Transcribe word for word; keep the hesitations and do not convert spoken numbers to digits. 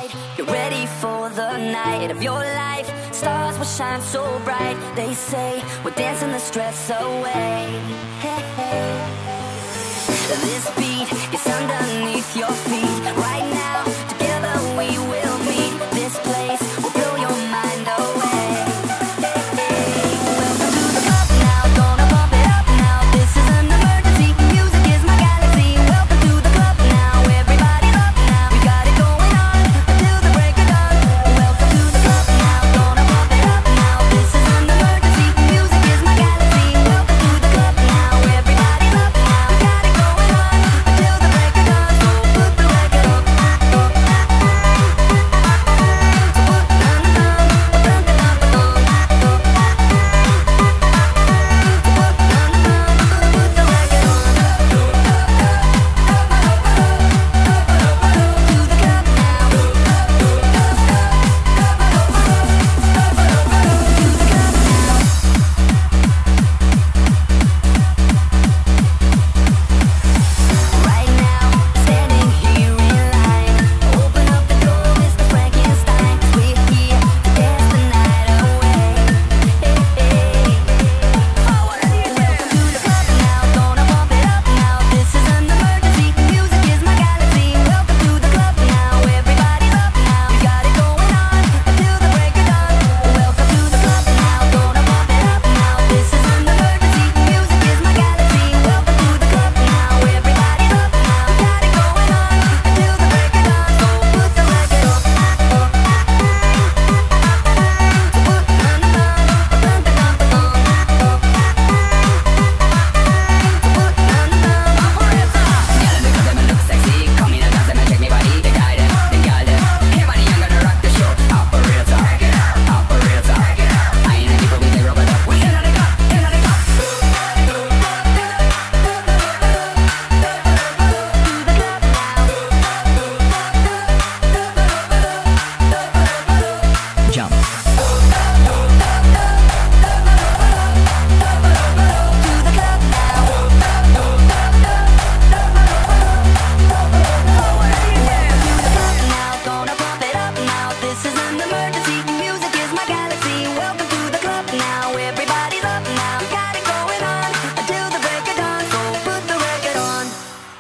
right. Get ready for the night of your life. Stars will shine so bright. They say we're dancing the stress away. Hey, hey. This beat is underneath your feet right now.